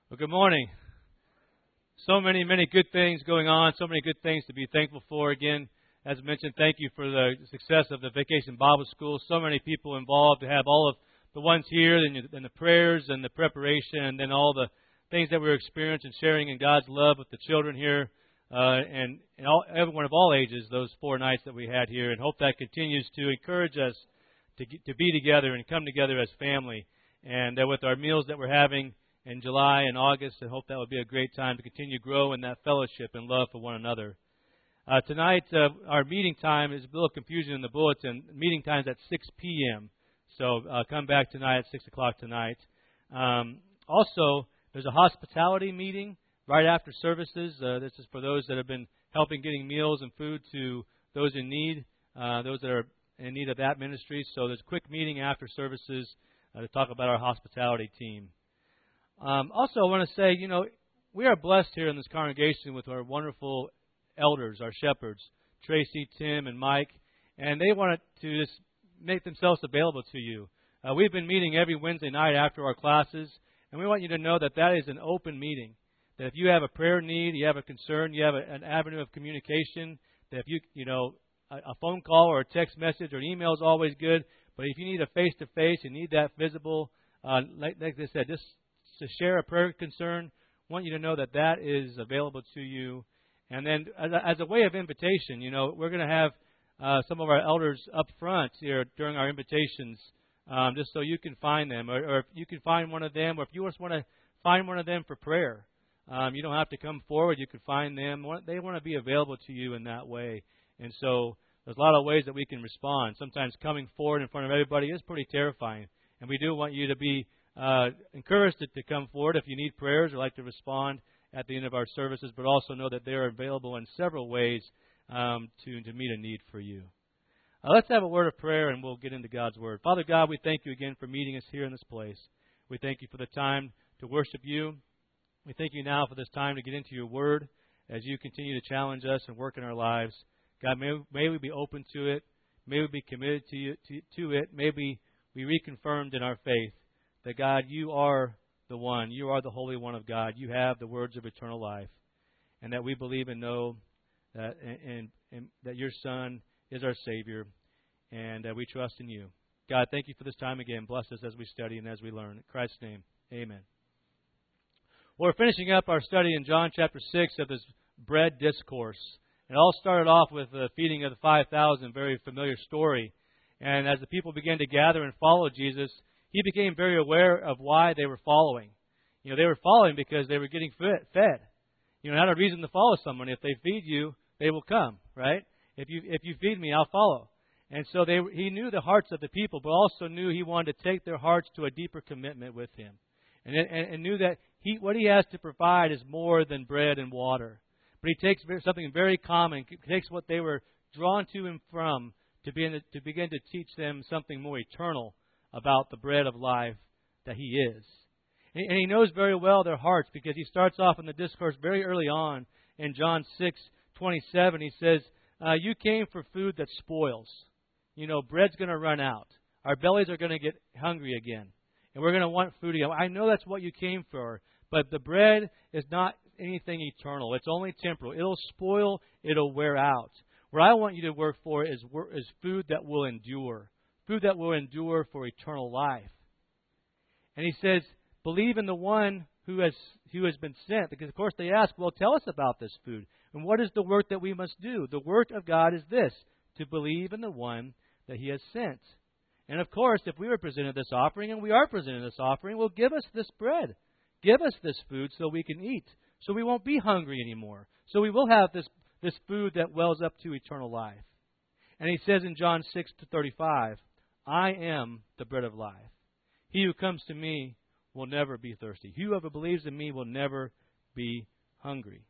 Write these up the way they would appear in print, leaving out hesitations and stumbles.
Well, good morning. So many good things going on, so many good things to be thankful for. Again, as mentioned, thank you for the success of the Vacation Bible School. So many people involved to have all of the ones here and the prayers and the preparation and then all the things that we're experiencing, sharing in God's love with the children here and everyone of all ages, those 4 nights that we had here. And hope that continues to encourage us to be together and come together as family. And with our meals that we're having in July and August, I hope that will be a great time to continue to grow in that fellowship and love for one another. Tonight, our meeting time is a little confusion in the bulletin. Meeting time is at 6 p.m., so come back tonight at 6 o'clock tonight. Also, there's a hospitality meeting right after services. This is for those that have been helping getting meals and food to those in need, those that are in need of that ministry. So there's a quick meeting after services to talk about our hospitality team. Also, I want to say, we are blessed here in this congregation with our wonderful elders, our shepherds, Tracy, Tim, and Mike, and they wanted to just make themselves available to you. We've been meeting every Wednesday night after our classes, and we want you to know that that is an open meeting, that if you have a prayer need, you have a concern, you have an avenue of communication, that if a phone call or a text message or an email is always good, but if you need a face-to-face, you need that visible, like they said, just to share a prayer concern, want you to know that that is available to you. And then as a way of invitation, we're going to have some of our elders up front here during our invitations, just so you can find them, or if you can find one of them, or if you just want to find one of them for prayer. You don't have to come forward. You can find them. They want to be available to you in that way. And so there's a lot of ways that we can respond. Sometimes coming forward in front of everybody is pretty terrifying. And we do want you to be encouraged to come forward if you need prayers or like to respond at the end of our services, but also know that they are available in several ways to meet a need for you. Let's have a word of prayer and we'll get into God's Word. Father God, we thank you again for meeting us here in this place. We thank you for the time to worship you. We thank you now for this time to get into your Word as you continue to challenge us and work in our lives. God, may we be open to it. May we be committed to it. May we be reconfirmed in our faith. That God, you are the one. You are the Holy One of God. You have the words of eternal life. And that we believe and know that and that your Son is our Savior. And that we trust in you. God, thank you for this time again. Bless us as we study and as we learn. In Christ's name, amen. Well, we're finishing up our study in John chapter 6 of this bread discourse. It all started off with the feeding of the 5,000, very familiar story. And as the people began to gather and follow Jesus, he became very aware of why they were following. They were following because they were getting fed. Not a reason to follow someone. If they feed you, they will come, right? If you feed me, I'll follow. And so he knew the hearts of the people, but also knew he wanted to take their hearts to a deeper commitment with him. And knew that what he has to provide is more than bread and water. But he takes something very common, takes what they were drawn to him from to begin to teach them something more eternal about the bread of life that he is. And he knows very well their hearts because he starts off in the discourse very early on in John 6:27. He says, you came for food that spoils. Bread's going to run out. Our bellies are going to get hungry again. And we're going to want food again. I know that's what you came for, but the bread is not anything eternal. It's only temporal. It'll spoil. It'll wear out. What I want you to work for is food that will endure. Food that will endure for eternal life. And he says, believe in the one who has been sent. Because, of course, they ask, well, tell us about this food. And what is the work that we must do? The work of God is this, to believe in the one that he has sent. And, of course, if we were presented this offering, and we are presented this offering, well, give us this bread. Give us this food so we can eat. So we won't be hungry anymore. So we will have this food that wells up to eternal life. And he says in John 6:35, I am the bread of life. He who comes to me will never be thirsty. Whoever believes in me will never be hungry.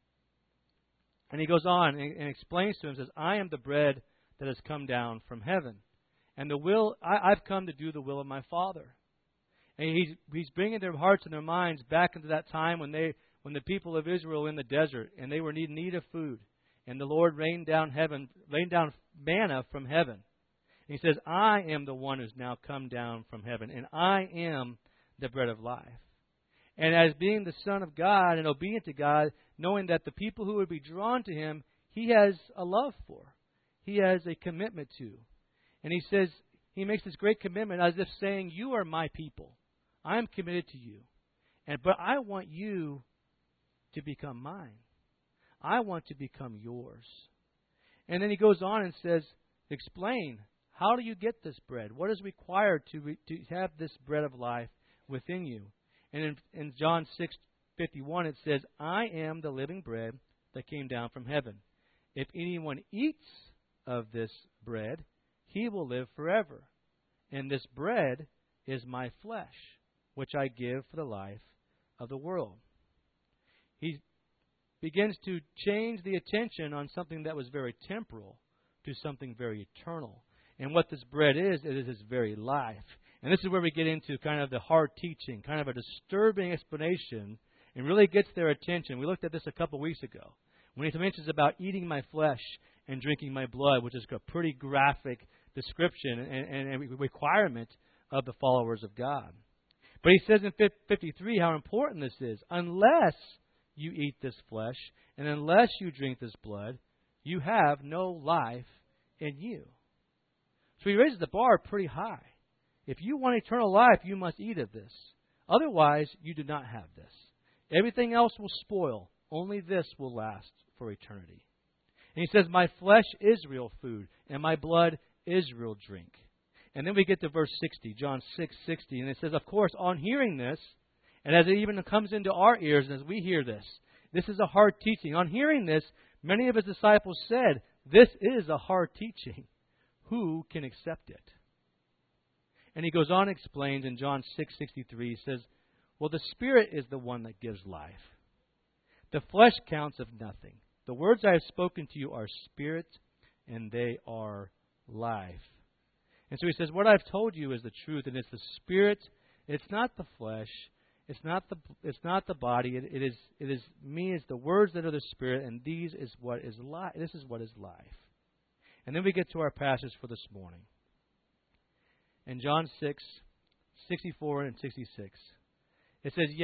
And he goes on and explains to him, says, I am the bread that has come down from heaven. And I've come to do the will of my Father. And he's bringing their hearts and their minds back into that time when the people of Israel were in the desert and they were in need of food. And the Lord rained down manna from heaven. And he says, I am the one who's now come down from heaven, and I am the bread of life. And as being the Son of God and obedient to God, knowing that the people who would be drawn to Him, He has a love for. He has a commitment to. And He says, He makes this great commitment as if saying, you are my people. I am committed to you. But I want you to become mine. I want to become yours. And then He goes on and says, explain, how do you get this bread? What is required to have this bread of life within you? And in John 6:51 it says, I am the living bread that came down from heaven. If anyone eats of this bread, he will live forever. And this bread is my flesh, which I give for the life of the world. He begins to change the attention on something that was very temporal to something very eternal. And what this bread is, it is His very life. And this is where we get into kind of the hard teaching, kind of a disturbing explanation, and really gets their attention. We looked at this a couple weeks ago, when He mentions about eating my flesh and drinking my blood, which is a pretty graphic description and requirement of the followers of God. But He says in 53 how important this is. Unless you eat this flesh and unless you drink this blood, you have no life in you. So He raises the bar pretty high. If you want eternal life, you must eat of this. Otherwise, you do not have this. Everything else will spoil. Only this will last for eternity. And He says, my flesh is real food, and my blood is real drink. And then we get to verse 60, John 6:60, and it says, of course, on hearing this, and as it even comes into our ears, and as we hear this, this is a hard teaching. On hearing this, many of His disciples said, this is a hard teaching. Who can accept it? And He goes on and explains in John 6:63, He says, well, the Spirit is the one that gives life. The flesh counts of nothing. The words I have spoken to you are spirit, and they are life. And so He says, what I've told you is the truth, and it's the Spirit. It's not the flesh. It's not the body. It is me. It's the words that are the Spirit, and this is what is life. And then we get to our passage for this morning. In John 6:64 and 66. It says,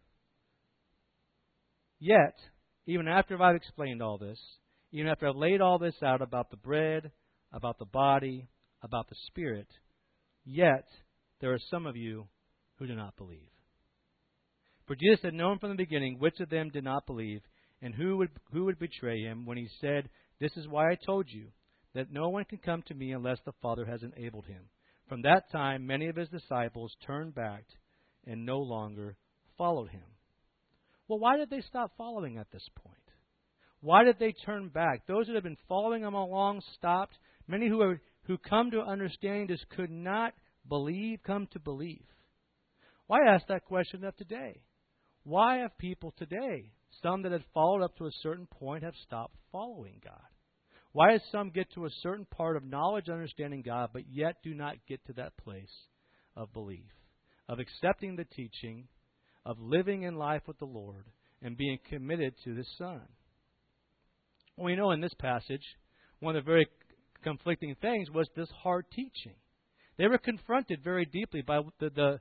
Yet, even after I've explained all this, even after I've laid all this out about the bread, about the body, about the Spirit, yet there are some of you who do not believe. For Jesus had known from the beginning which of them did not believe, and who would betray Him, when He said, this is why I told you, that no one can come to me unless the Father has enabled him. From that time, many of His disciples turned back and no longer followed Him. Well, why did they stop following at this point? Why did they turn back? Those that have been following Him along stopped. Many who come to understanding just could not come to believe. Why ask that question of today? Why have people today, some that had followed up to a certain point, have stopped following God? Why does some get to a certain part of knowledge, understanding God, but yet do not get to that place of belief, of accepting the teaching, of living in life with the Lord, and being committed to the Son? Well, we know in this passage, one of the very conflicting things was this hard teaching. They were confronted very deeply by the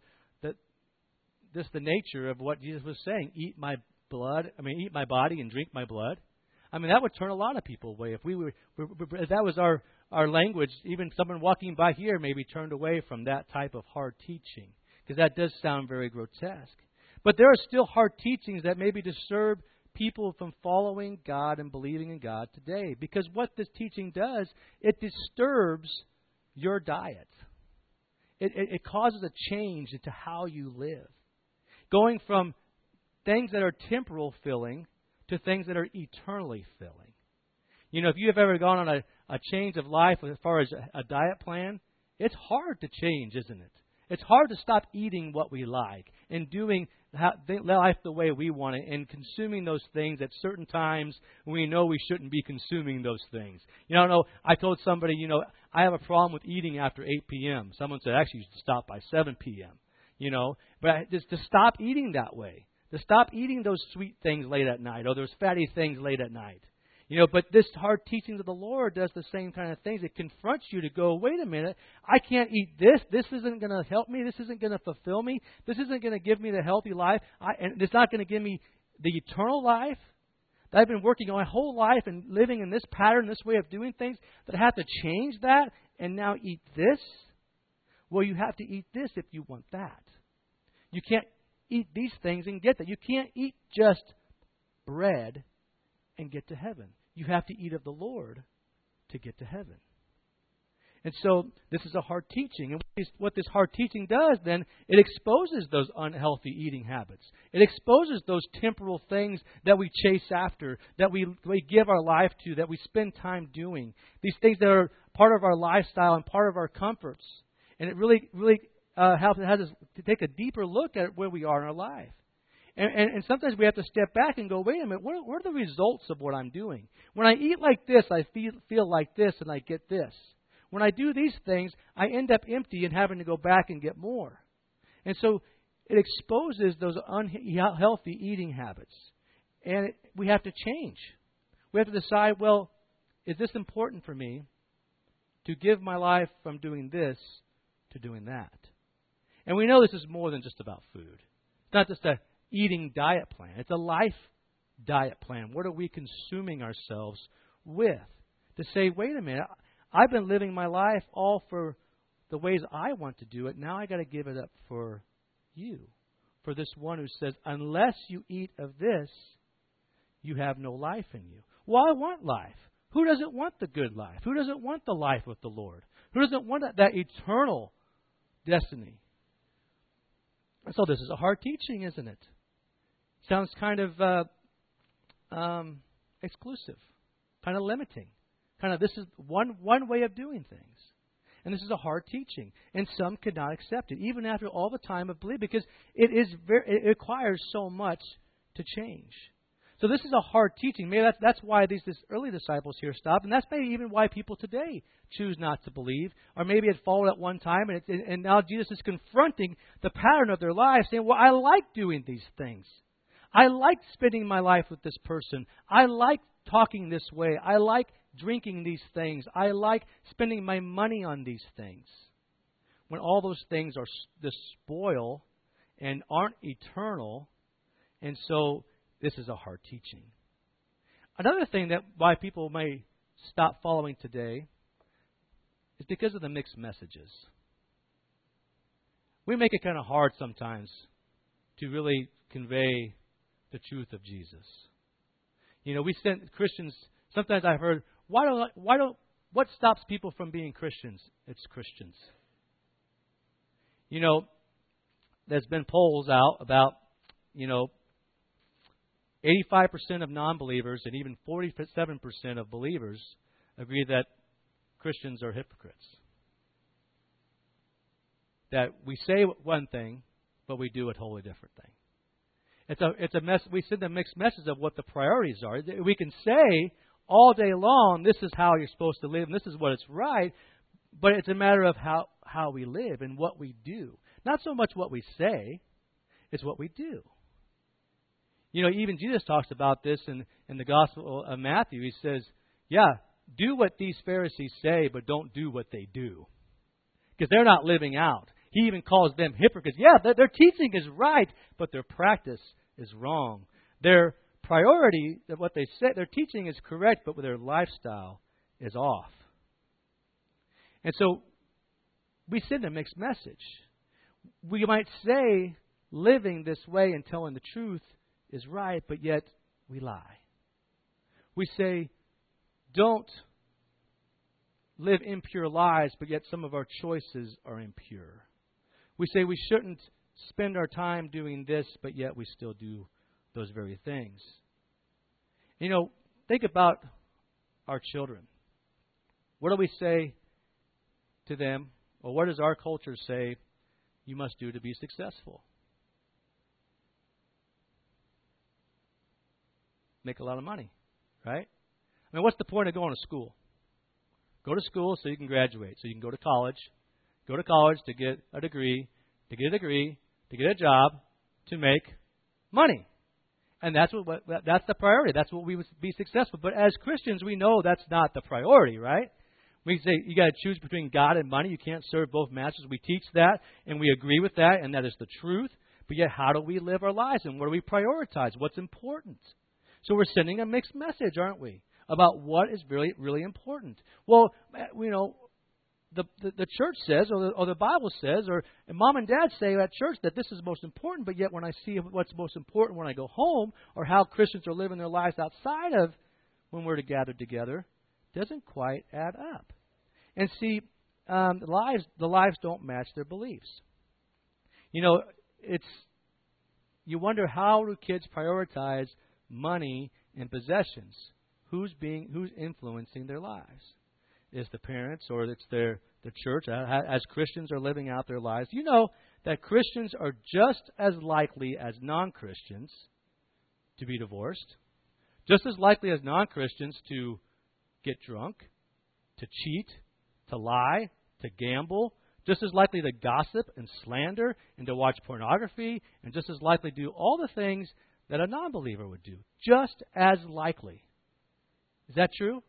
nature of what Jesus was saying. Eat my body and drink my blood. I mean, that would turn a lot of people away. If that was our language, even someone walking by here may be turned away from that type of hard teaching, because that does sound very grotesque. But there are still hard teachings that maybe disturb people from following God and believing in God today. Because what this teaching does, it disturbs your diet. It causes a change into how you live. Going from things that are temporal filling to things that are eternally filling. You know, if you have ever gone on a change of life as far as a diet plan, it's hard to change, isn't it? It's hard to stop eating what we like and doing life the way we want it and consuming those things at certain times when we know we shouldn't be consuming those things. I told somebody, I have a problem with eating after 8 p.m. Someone said, actually, you should stop by 7 p.m. But just to stop eating that way. To stop eating those sweet things late at night or those fatty things late at night. But this hard teaching of the Lord does the same kind of things. It confronts you to go, wait a minute, I can't eat this. This isn't going to help me. This isn't going to fulfill me. This isn't going to give me the healthy life. And it's not going to give me the eternal life that I've been working on my whole life and living in this pattern, this way of doing things, that I have to change that and now eat this. Well, you have to eat this if you want that. You can't eat these things and get that. You can't eat just bread and get to heaven. You have to eat of the Lord to get to heaven. And so this is a hard teaching. And what this hard teaching does then, it exposes those unhealthy eating habits. It exposes those temporal things that we chase after, that we give our life to, that we spend time doing. These things that are part of our lifestyle and part of our comforts. And it really has us to take a deeper look at where we are in our life. And sometimes we have to step back and go, wait a minute, what are the results of what I'm doing? When I eat like this, I feel like this and I get this. When I do these things, I end up empty and having to go back and get more. And so it exposes those unhealthy eating habits. And we have to change. We have to decide, well, is this important for me to give my life from doing this to doing that? And we know this is more than just about food. It's not just a eating diet plan. It's a life diet plan. What are we consuming ourselves with? To say, wait a minute, I've been living my life all for the ways I want to do it. Now I got to give it up for you. For this one who says, unless you eat of this, you have no life in you. Well, I want life. Who doesn't want the good life? Who doesn't want the life with the Lord? Who doesn't want that eternal destiny? And so this is a hard teaching, isn't it? Sounds kind of exclusive, kind of limiting. Kind of this is one way of doing things. And this is a hard teaching. And some could not accept it, even after all the time of belief, because it requires so much to change. So this is a hard teaching. Maybe that's why these early disciples here stopped. And that's maybe even why people today choose not to believe. Or maybe it followed at one time, and now Jesus is confronting the pattern of their life, saying, well, I like doing these things. I like spending my life with this person. I like talking this way. I like drinking these things. I like spending my money on these things. When all those things are the spoil and aren't eternal. And so this is a hard teaching. Another thing that why people may stop following today is because of the mixed messages. We make it kind of hard sometimes to really convey the truth of Jesus. We send Christians. Sometimes I've heard, what stops people from being Christians? It's Christians. There's been polls out about, 85% of non-believers and even 47% of believers agree that Christians are hypocrites. That we say one thing, but we do a totally different thing. It's a mess. We send a mixed message of what the priorities are. We can say all day long, this is how you're supposed to live, and this is what it's right, but it's a matter of how we live and what we do. Not so much what we say, it's what we do. Even Jesus talks about this in the Gospel of Matthew. He says, do what these Pharisees say, but don't do what they do. Because they're not living out. He even calls them hypocrites. Their teaching is right, but their practice is wrong. Their priority, what they say, their teaching is correct, but their lifestyle is off. And so we send a mixed message. We might say living this way and telling the truth is right, but yet we lie. We say don't live impure lives, but yet some of our choices are impure. We say we shouldn't spend our time doing this, but yet we still do those very things. Think about our children. What do we say to them, or what does our culture say you must do to be successful? Make a lot of money, right? What's the point of going to school? Go to school so you can graduate, so you can go to college. Go to college to get a degree, to get a job, to make money. And that's that's the priority. That's what we would be successful. But as Christians, we know that's not the priority, right? We say you got to choose between God and money. You can't serve both masters. We teach that, and we agree with that, and that is the truth. But yet, how do we live our lives, and what do we prioritize? What's important? So we're sending a mixed message, aren't we, about what is really, really important? Well, you know, the church says, or the Bible says, and mom and dad say at church that this is most important, but yet when I see what's most important when I go home, or how Christians are living their lives outside of when we're gathered together, doesn't quite add up. And see, the lives don't match their beliefs. You know, you wonder, how do kids prioritize money and possessions? Who's influencing their lives? Is the parents, or it's the church? As Christians are living out their lives, you know that Christians are just as likely as non-Christians to be divorced, just as likely as non-Christians to get drunk, to cheat, to lie, to gamble, just as likely to gossip and slander and to watch pornography, and just as likely to do all the things that a non-believer would do. Just as likely. Is that true?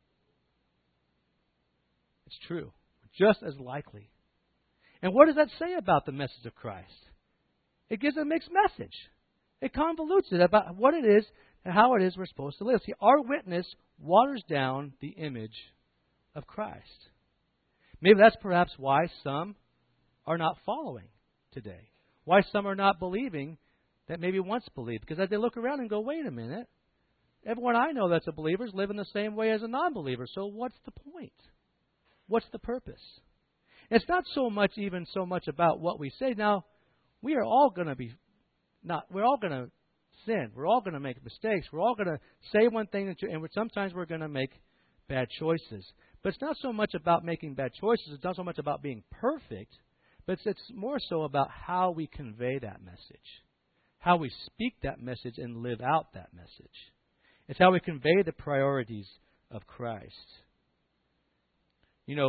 It's true. Just as likely. And what does that say about the message of Christ? It gives a mixed message. It convolutes it about what it is and how it is we're supposed to live. See, our witness waters down the image of Christ. Maybe that's perhaps why some are not following today. Why some are not believing that maybe once believed. Because as they look around and go, wait a minute, everyone I know that's a believer is living the same way as a non-believer. So what's the point? What's the purpose? It's not so much about what we say. Now, we are all going to we're all going to sin. We're all going to make mistakes. We're all going to say one thing, and sometimes we're going to make bad choices. But it's not so much about making bad choices. It's not so much about being perfect, but it's more so about how we convey that message, how we speak that message and live out that message. It's how we convey the priorities of Christ. You know,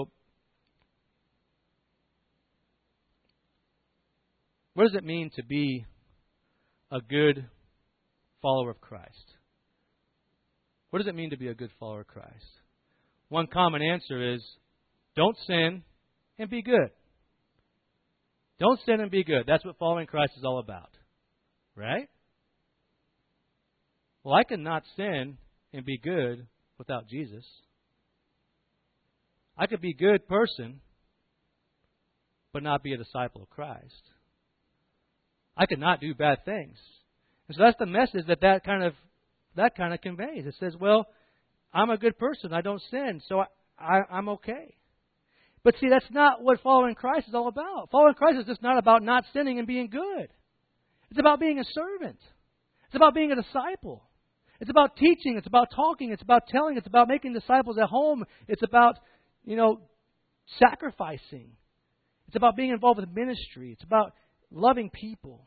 what does it mean to be a good follower of Christ? What does it mean to be a good follower of Christ? One common answer is, don't sin and be good. Don't sin and be good. That's what following Christ is all about. Right? Well, I cannot sin and be good without Jesus. I could be a good person, but not be a disciple of Christ. I could not do bad things. And so that's the message that kind of conveys. It says, well, I'm a good person. I don't sin, so I'm okay. But see, that's not what following Christ is all about. Following Christ is just not about not sinning and being good. It's about being a servant. It's about being a disciple. It's about teaching. It's about talking. It's about telling. It's about making disciples at home. It's about, sacrificing. It's about being involved with ministry. It's about loving people.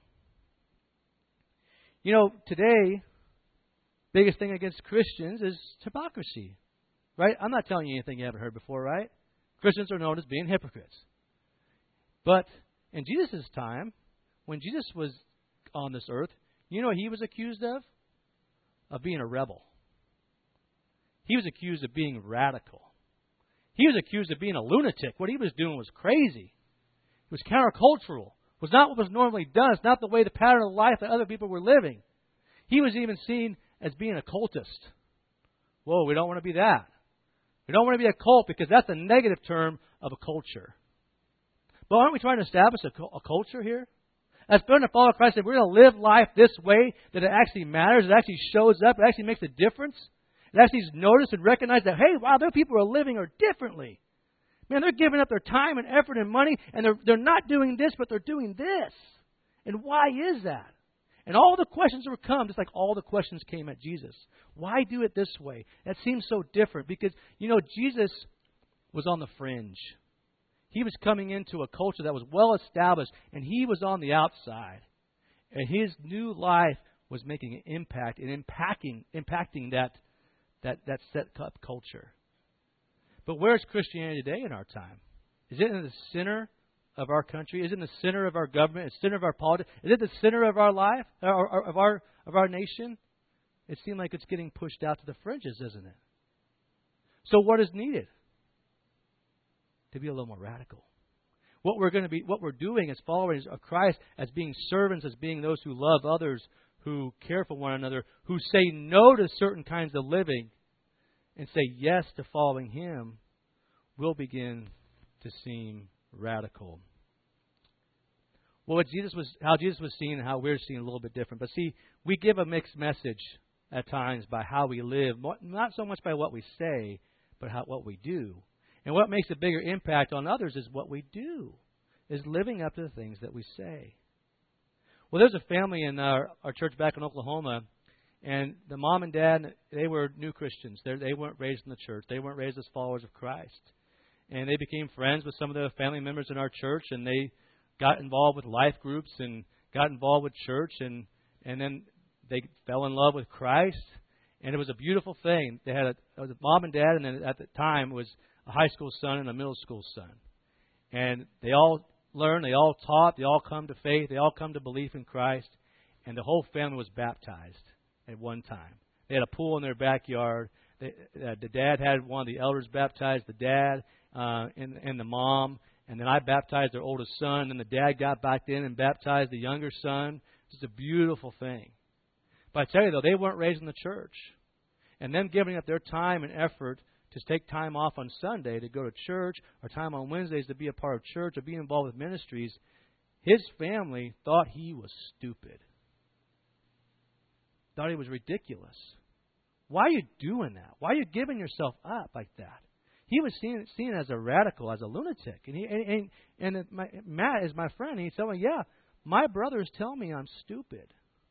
Today, biggest thing against Christians is hypocrisy. Right? I'm not telling you anything you haven't heard before, right? Christians are known as being hypocrites. But in Jesus' time, when Jesus was on this earth, you know what he was accused of? Of being a rebel. He was accused of being radical. He was accused of being a lunatic. What he was doing was crazy. It was countercultural. It was not what was normally done. It's not the way the pattern of life that other people were living. He was even seen as being a cultist. Whoa, we don't want to be that. We don't want to be a cult because that's a negative term of a culture. But aren't we trying to establish a culture here? As going to follow Christ, if we're going to live life this way, that it actually matters, it actually shows up, it actually makes a difference. It actually is noticed and recognized that, hey, wow, there people are living differently. Man, they're giving up their time and effort and money, and they're not doing this, but they're doing this. And why is that? And all the questions will come, just like all the questions came at Jesus. Why do it this way? That seems so different because, Jesus was on the fringe. He was coming into a culture that was well established, and he was on the outside. And his new life was making an impact and impacting that set up culture. But where's Christianity today in our time? Is it in the center of our country? Is it in the center of our government? Is it the center of our politics? Is it the center of our life, of our nation? It seems like it's getting pushed out to the fringes, isn't it? So what is needed? To be a little more radical. What we're doing as followers of Christ, as being servants, as being those who love others, who care for one another, who say no to certain kinds of living and say yes to following Him, will begin to seem radical. Well, how Jesus was seen and how we're seen a little bit different. But see, we give a mixed message at times by how we live, not so much by what we say, but what we do. And what makes a bigger impact on others is what we do, is living up to the things that we say. Well, there's a family in our church back in Oklahoma, and the mom and dad, they were new Christians. They weren't raised in the church. They weren't raised as followers of Christ. And they became friends with some of the family members in our church, and they got involved with life groups and got involved with church, and then they fell in love with Christ. And it was a beautiful thing. They had it was a mom and dad, and then at the time it was a high school son and a middle school son. And they all learned, they all taught, they all come to faith, they all come to belief in Christ. And the whole family was baptized at one time. They had a pool in their backyard. The dad had one of the elders baptize the dad and the mom. And then I baptized their oldest son. And the dad got back in and baptized the younger son. It's a beautiful thing. But I tell you, though, they weren't raised in the church. And them giving up their time and effort to take time off on Sunday to go to church, or time on Wednesdays to be a part of church or be involved with ministries, his family thought he was stupid. Thought he was ridiculous. Why are you doing that? Why are you giving yourself up like that? He was seen as a radical, as a lunatic. And Matt is my friend. And he's telling me, yeah, my brothers tell me I'm stupid.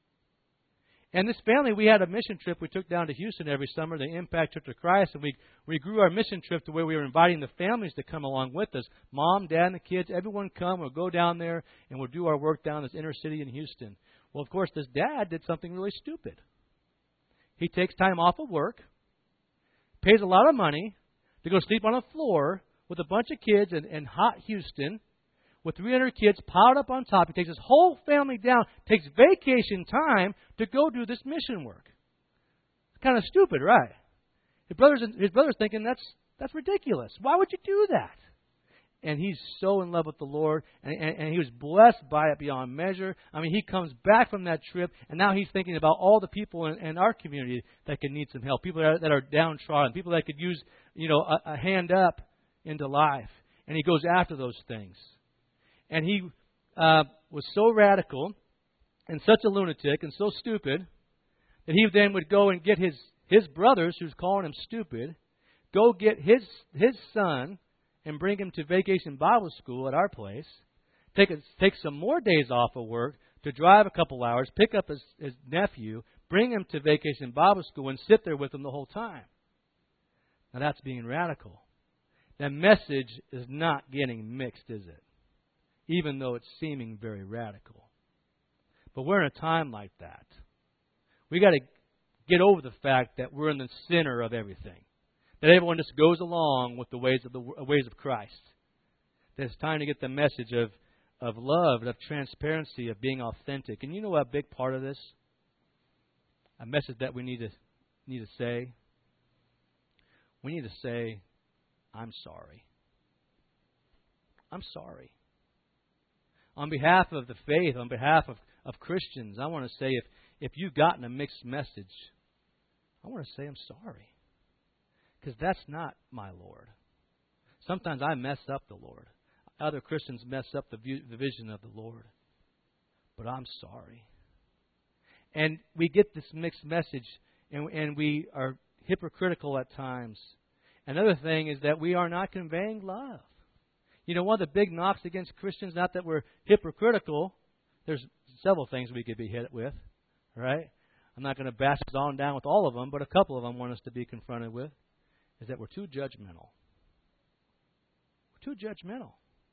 And this family, we had a mission trip we took down to Houston every summer, the Impact Church of Christ, and we grew our mission trip to where we were inviting the families to come along with us. Mom, Dad, and the kids, everyone come. We'll go down there, and we'll do our work down in this inner city in Houston. Well, of course, this dad did something really stupid. He takes time off of work, pays a lot of money to go sleep on a floor with a bunch of kids in hot Houston, with 300 kids piled up on top. He takes his whole family down, takes vacation time to go do this mission work. It's kind of stupid, right? His brother's thinking, that's ridiculous. Why would you do that? And he's so in love with the Lord, and he was blessed by it beyond measure. I mean, he comes back from that trip, and now he's thinking about all the people in our community that could need some help, people that are downtrodden, people that could use, a hand up into life. And he goes after those things. And he was so radical and such a lunatic and so stupid that he then would go and get his brothers, who's calling him stupid, go get his son and bring him to Vacation Bible School at our place, take some more days off of work to drive a couple hours, pick up his nephew, bring him to Vacation Bible School, and sit there with him the whole time. Now that's being radical. That message is not getting mixed, is it? Even though it's seeming very radical. But we're in a time like that. We got to get over the fact that we're in the center of everything. That everyone just goes along with the ways of Christ. That it's time to get the message of love, of transparency, of being authentic. And you know what a big part of this? A message that we need to say? We need to say, I'm sorry. I'm sorry. On behalf of the faith, on behalf of Christians, I want to say if you've gotten a mixed message, I want to say I'm sorry. Because that's not my Lord. Sometimes I mess up the Lord. Other Christians mess up the vision of the Lord. But I'm sorry. And we get this mixed message, and we are hypocritical at times. Another thing is that we are not conveying love. One of the big knocks against Christians, not that we're hypocritical. There's several things we could be hit with, right? I'm not going to bash us on down with all of them, but a couple of them want us to be confronted with, is that we're too judgmental. We're too judgmental.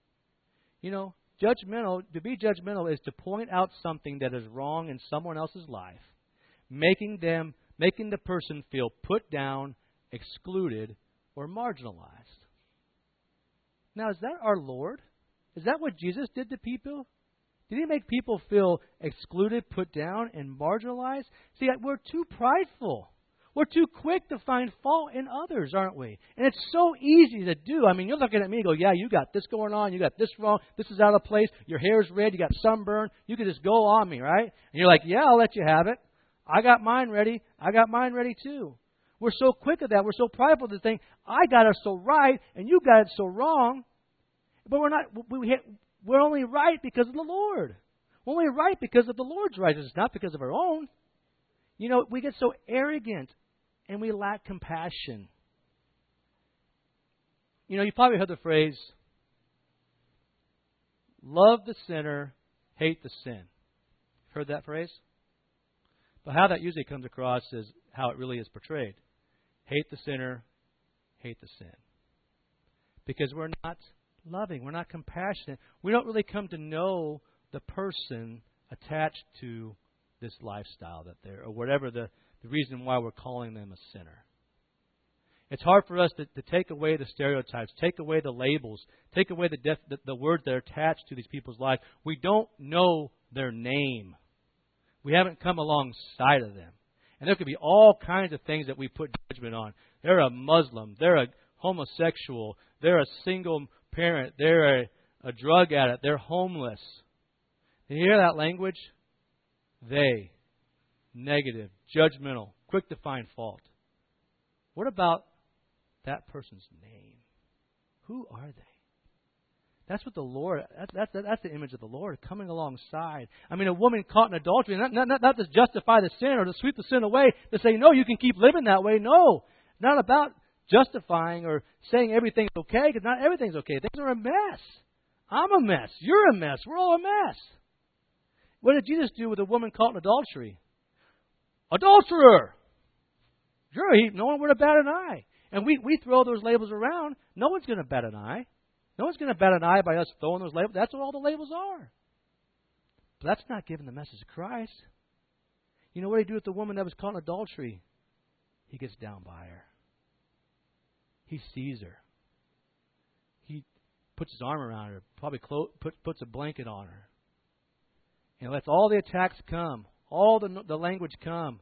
To be judgmental is to point out something that is wrong in someone else's life, making the person feel put down, excluded, or marginalized. Now, is that our Lord? Is that what Jesus did to people? Did He make people feel excluded, put down, and marginalized? See, we're too prideful. We're too quick to find fault in others, aren't we? And it's so easy to do. I mean, you're looking at me and go, yeah, you got this going on. You got this wrong. This is out of place. Your hair's red. You got sunburn. You can just go on me, right? And you're like, yeah, I'll let you have it. I got mine ready. I got mine ready too. We're so quick at that. We're so prideful to think, I got it so right and you got it so wrong. But we're not. We're only right because of the Lord. We're only right because of the Lord's righteousness, not because of our own. You know, we get so arrogant and we lack compassion. You know, you probably heard the phrase, love the sinner, hate the sin. Heard that phrase? But how that usually comes across is how it really is portrayed. Hate the sinner, hate the sin. Because we're not loving, we're not compassionate. We don't really come to know the person attached to this lifestyle that they're, or whatever the reason why we're calling them a sinner. It's hard for us to take away the stereotypes, take away the labels, take away the words that are attached to these people's lives. We don't know their name. We haven't come alongside of them. And there could be all kinds of things that we put judgment on. They're a Muslim. They're a homosexual. They're a single parent. They're a drug addict. They're homeless. You hear that language? They. Negative. Judgmental. Quick to find fault. What about that person's name? Who are they? That's what the Lord, that's the image of the Lord coming alongside. I mean, a woman caught in adultery, not to justify the sin or to sweep the sin away, to say, no, you can keep living that way. No, it's not about justifying or saying everything's okay, because not everything's okay. Things are a mess. I'm a mess. You're a mess. We're all a mess. What did Jesus do with a woman caught in adultery? Adulterer! Sure, no one would have batted an eye. And we throw those labels around. No one's going to bat an eye. No one's going to bat an eye by us throwing those labels. That's what all the labels are. But that's not giving the message of Christ. You know what he do with the woman that was caught in adultery? He gets down by her. He sees her. He puts his arm around her, probably puts a blanket on her. And lets all the attacks come, all the language come.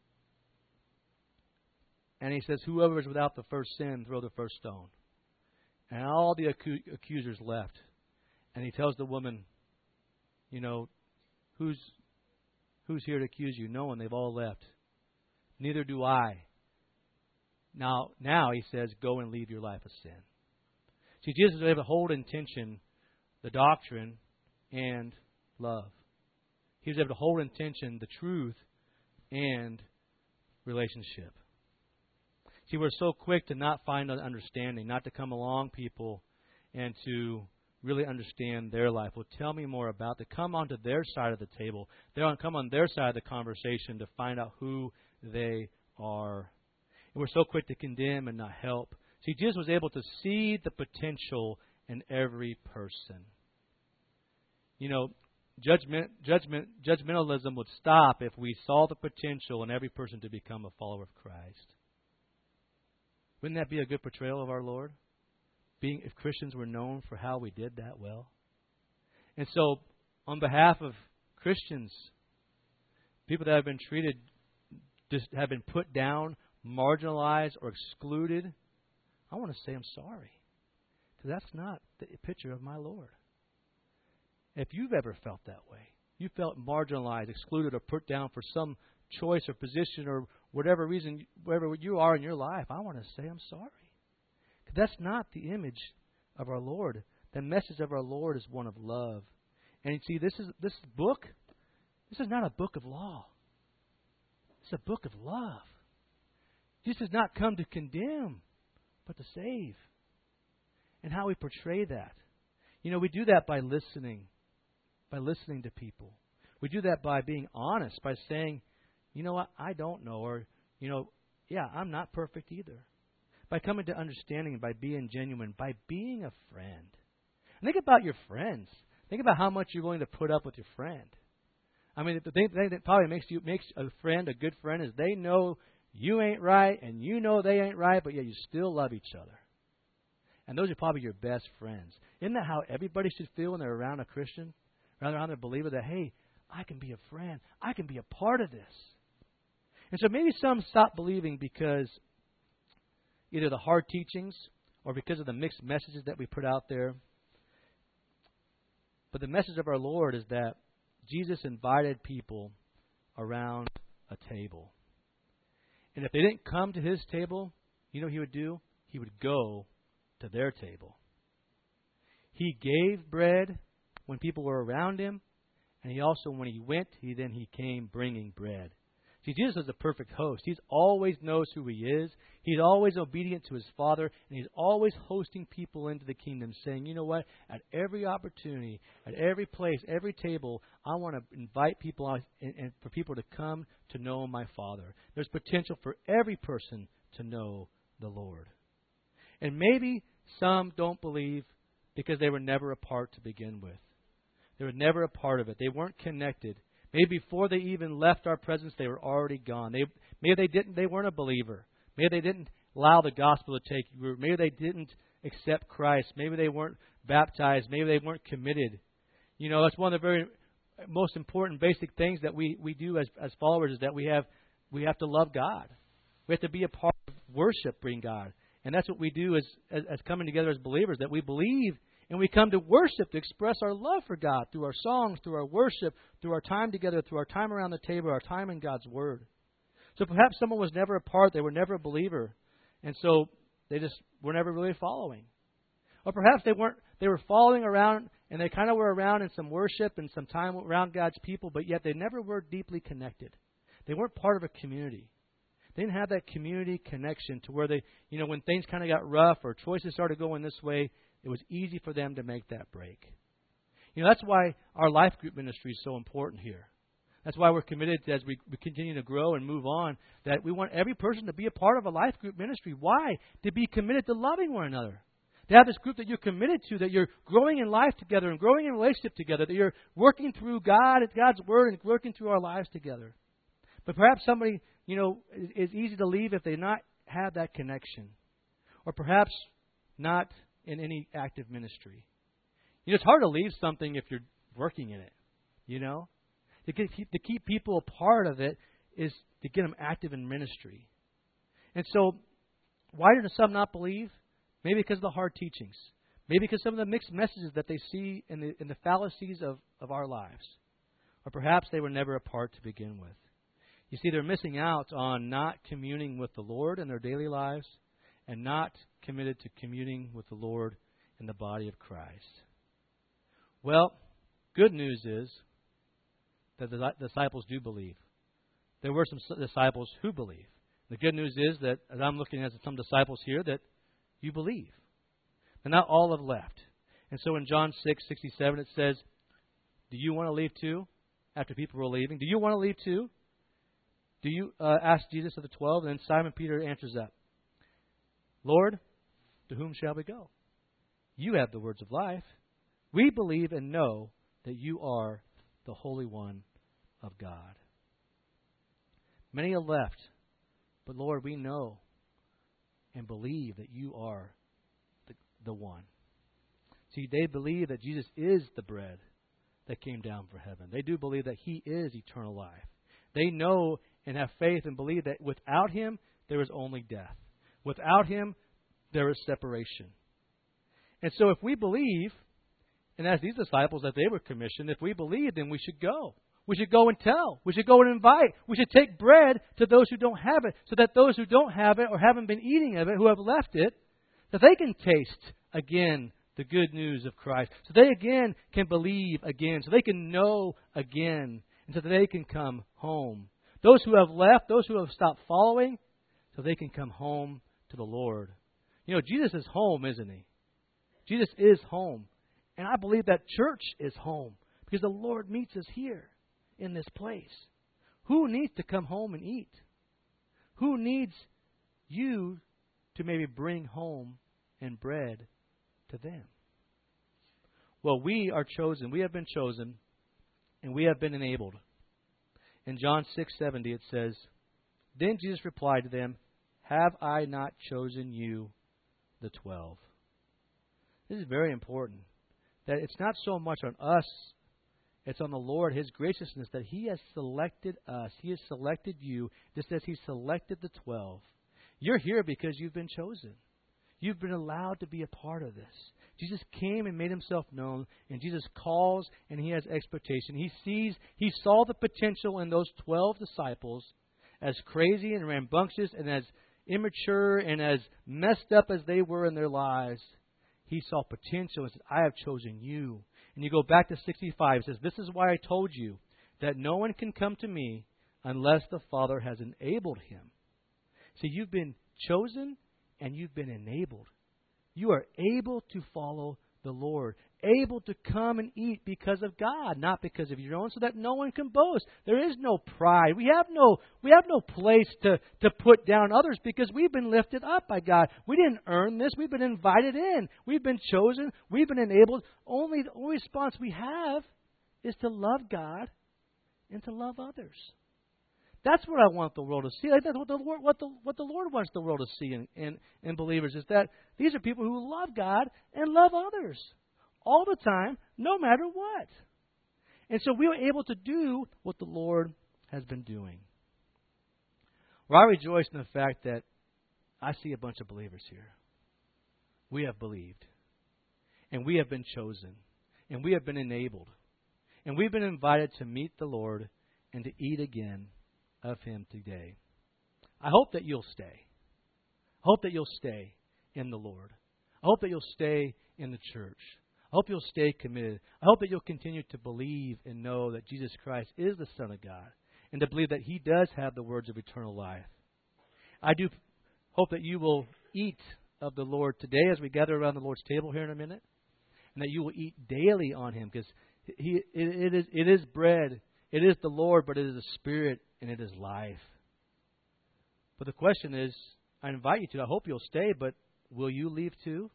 And he says, whoever is without the first sin, throw the first stone. And all the accusers left. And he tells the woman, you know, who's here to accuse you? No one. They've all left. Neither do I. Now he says, go and leave your life of sin. See, Jesus was able to hold in tension the doctrine and love. He was able to hold in tension the truth and relationship. See, we're so quick to not find an understanding, not to come along people and to really understand their life. Well, tell me more about it. Come onto their side of the table. Come on their side of the conversation to find out who they are. And we're so quick to condemn and not help. See, Jesus was able to see the potential in every person. You know, judgmentalism would stop if we saw the potential in every person to become a follower of Christ. Wouldn't that be a good portrayal of our Lord? If Christians were known for how we did that well. And so, on behalf of Christians, people that have been treated, just have been put down, marginalized, or excluded, I want to say I'm sorry. Because that's not the picture of my Lord. If you've ever felt that way, you felt marginalized, excluded, or put down for some choice or position or whatever reason, wherever you are in your life, I want to say I'm sorry. Because that's not the image of our Lord. The message of our Lord is one of love. And you see, this book, this is not a book of law. It's a book of love. Jesus does not come to condemn, but to save. And how we portray that. You know, we do that by listening to people. We do that by being honest, by saying, you know what, I don't know, or, you know, yeah, I'm not perfect either. By coming to understanding, by being genuine, by being a friend. And think about your friends. Think about how much you're willing to put up with your friend. I mean, the thing that probably makes a friend a good friend is they know you ain't right, and you know they ain't right, but yet you still love each other. And those are probably your best friends. Isn't that how everybody should feel when they're around a Christian, around a believer, that, hey, I can be a friend. I can be a part of this. And so maybe some stop believing because either the hard teachings or because of the mixed messages that we put out there. But the message of our Lord is that Jesus invited people around a table. And if they didn't come to his table, you know what he would do? He would go to their table. He gave bread when people were around him, and he also, when he went, he came bringing bread. See, Jesus is a perfect host. He always knows who he is. He's always obedient to his Father, and he's always hosting people into the kingdom, saying, you know what, at every opportunity, at every place, every table, I want to invite people out and for people to come to know my Father. There's potential for every person to know the Lord. And maybe some don't believe because they were never a part to begin with. They were never a part of it. They weren't connected. Maybe before they even left our presence, they were already gone. Maybe they weren't a believer. Maybe they didn't allow the gospel to take root. Maybe they didn't accept Christ. Maybe they weren't baptized. Maybe they weren't committed. You know, that's one of the very most important basic things that we do as followers, is that we have to love God. We have to be a part of worshiping God. And that's what we do as coming together as believers, that we believe and we come to worship to express our love for God through our songs, through our worship, through our time together, through our time around the table, our time in God's Word. So perhaps someone was never a part, they were never a believer, and so they just were never really following. Or perhaps they were following around, and they kind of were around in some worship and some time around God's people, but yet they never were deeply connected. They weren't part of a community. They didn't have that community connection to where they, you know, when things kind of got rough or choices started going this way, it was easy for them to make that break. You know, that's why our life group ministry is so important here. That's why we're committed to, as we continue to grow and move on, that we want every person to be a part of a life group ministry. Why? To be committed to loving one another. To have this group that you're committed to, that you're growing in life together and growing in relationship together, that you're working through God and God's Word and working through our lives together. But perhaps somebody, you know, is easy to leave if they not have that connection. Or perhaps not in any active ministry. You know, it's hard to leave something if you're working in it, you know. To keep people a part of it is to get them active in ministry. And so, why do some not believe? Maybe because of the hard teachings. Maybe because some of the mixed messages that they see in the fallacies of our lives. Or perhaps they were never a part to begin with. You see, they're missing out on not communing with the Lord in their daily lives and not committed to communing with the Lord in the body of Christ. Well, good news is that the disciples do believe. There were some disciples who believe. The good news is that, as I'm looking at some disciples here, that you believe. And not all have left. And so in John 6:67 it says, do you want to leave too? After people were leaving. Do you want to leave too? Do you ask Jesus of the 12? And then Simon Peter answers up. Lord, to whom shall we go? You have the words of life. We believe and know that you are the Holy One of God. Many have left, but Lord, we know and believe that you are the one. See, they believe that Jesus is the bread that came down from heaven. They do believe that He is eternal life. They know and have faith and believe that without Him, there is only death. Without Him, there is separation. And so if we believe, and as these disciples that they were commissioned, if we believe, then we should go. We should go and tell. We should go and invite. We should take bread to those who don't have it, so that those who don't have it or haven't been eating of it, who have left it, that they can taste again the good news of Christ. So they again can believe again. So they can know again. And so that they can come home. Those who have left, those who have stopped following, so they can come home to the Lord. You know, Jesus is home, isn't He? Jesus is home. And I believe that church is home because the Lord meets us here in this place. Who needs to come home and eat? Who needs you to maybe bring home and bread to them? Well, we are chosen. We have been chosen and we have been enabled. In John 6:70 it says, Then Jesus replied to them, Have I not chosen you, the 12? This is very important. That it's not so much on us, it's on the Lord, His graciousness, that He has selected us. He has selected you, just as He selected the 12. You're here because you've been chosen. You've been allowed to be a part of this. Jesus came and made Himself known, and Jesus calls and He has expectation. He saw the potential in those 12 disciples, as crazy and rambunctious and as immature and as messed up as they were in their lives. He saw potential and said, I have chosen you. And you go back to 65. It says, this is why I told you that no one can come to me unless the Father has enabled him. See, you've been chosen and you've been enabled. You are able to follow the Lord, able to come and eat because of God, not because of your own, so that no one can boast. There is no pride. We have no place to put down others because we've been lifted up by God. We didn't earn this. We've been invited in. We've been chosen. We've been enabled. The only response we have is to love God and to love others. That's what I want the world to see. Like that's what the Lord wants the world to see in believers, is that these are people who love God and love others all the time, no matter what. And so we are able to do what the Lord has been doing. Well, I rejoice in the fact that I see a bunch of believers here. We have believed, and we have been chosen, and we have been enabled, and we've been invited to meet the Lord and to eat again of Him today. I hope that you'll stay. I hope that you'll stay in the Lord. I hope that you'll stay in the church. I hope you'll stay committed. I hope that you'll continue to believe and know that Jesus Christ is the Son of God, and to believe that He does have the words of eternal life. I do hope that you will eat of the Lord today as we gather around the Lord's table here in a minute, and that you will eat daily on Him, because it is bread. It is the Lord, but it is the Spirit, and it is life. But the question is, I invite you to, I hope you'll stay, but will you leave too?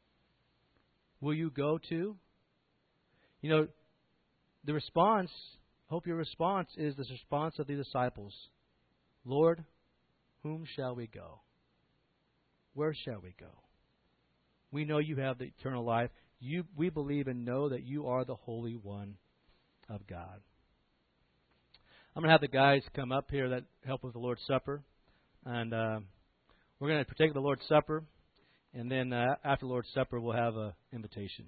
Will you go too? You know, the response, I hope your response is the response of the disciples. Lord, whom shall we go? Where shall we go? We know you have the eternal life. We believe and know that you are the Holy One of God. I'm going to have the guys come up here that help with the Lord's Supper. And we're going to partake of the Lord's Supper. And then after the Lord's Supper, we'll have an invitation.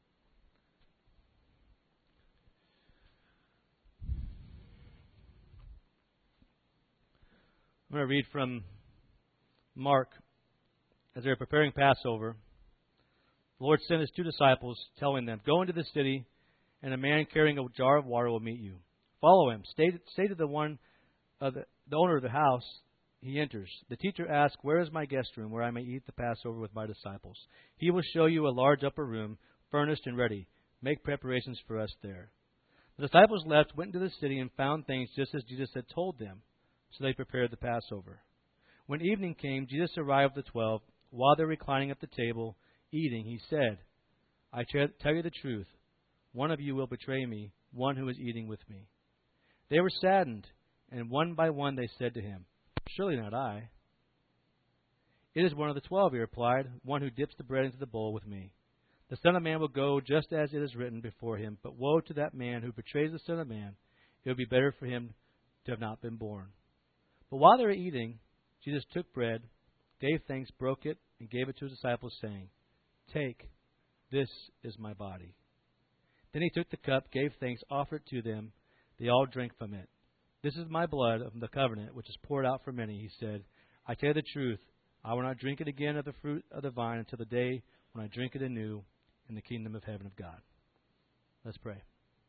I'm going to read from Mark. As they were preparing Passover, the Lord sent His 2 disciples, telling them, go into the city, and a man carrying a jar of water will meet you. Follow him. Say to the owner of the house, he enters. The teacher asks, where is my guest room where I may eat the Passover with my disciples? He will show you a large upper room, furnished and ready. Make preparations for us there. The disciples left, went into the city, and found things just as Jesus had told them. So they prepared the Passover. When evening came, Jesus arrived with the 12. While they were reclining at the table, eating, He said, I tell you the truth. One of you will betray me, one who is eating with me. They were saddened, and one by one they said to Him, surely not I. It is one of the 12, He replied, one who dips the bread into the bowl with me. The Son of Man will go just as it is written before Him, but woe to that man who betrays the Son of Man. It would be better for him to have not been born. But while they were eating, Jesus took bread, gave thanks, broke it, and gave it to His disciples, saying, take, this is my body. Then He took the cup, gave thanks, offered it to them. They all drank from it. This is my blood of the covenant, which is poured out for many, He said. I tell you the truth, I will not drink it again of the fruit of the vine until the day when I drink it anew in the kingdom of heaven of God. Let's pray.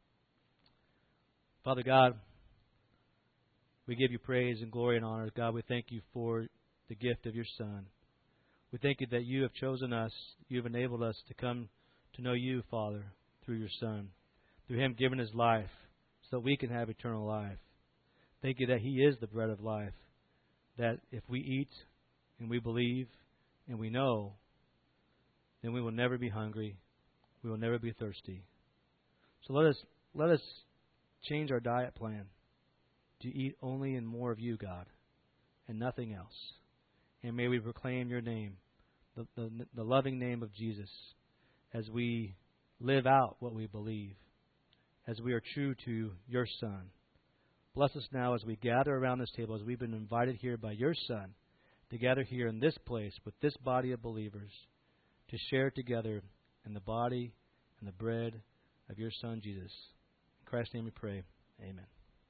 Father God, we give you praise and glory and honor. God, we thank you for the gift of your Son. We thank you that you have chosen us. You have enabled us to come to know you, Father, through your Son, through Him giving His life so that we can have eternal life. Thank you that He is the bread of life, that if we eat and we believe and we know, then we will never be hungry. We will never be thirsty. So let us change our diet plan to eat only and more of you, God, and nothing else. And may we proclaim your name, the loving name of Jesus, as we live out what we believe, as we are true to your Son. Bless us now as we gather around this table, as we've been invited here by your Son to gather here in this place with this body of believers to share together in the body and the bread of your Son, Jesus. In Christ's name we pray. Amen.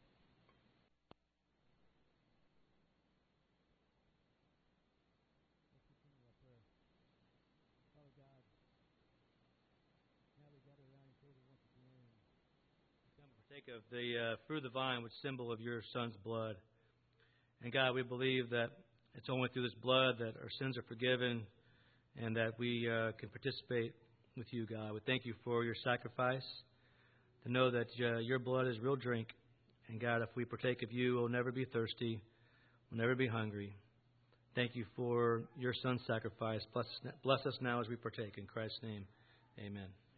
Partake of the fruit of the vine, which symbol of your Son's blood. And God, we believe that it's only through this blood that our sins are forgiven and that we can participate with you, God. We thank you for your sacrifice, to know that your blood is real drink. And God, if we partake of you, we'll never be thirsty, we'll never be hungry. Thank you for your Son's sacrifice. Bless us now as we partake. In Christ's name, amen.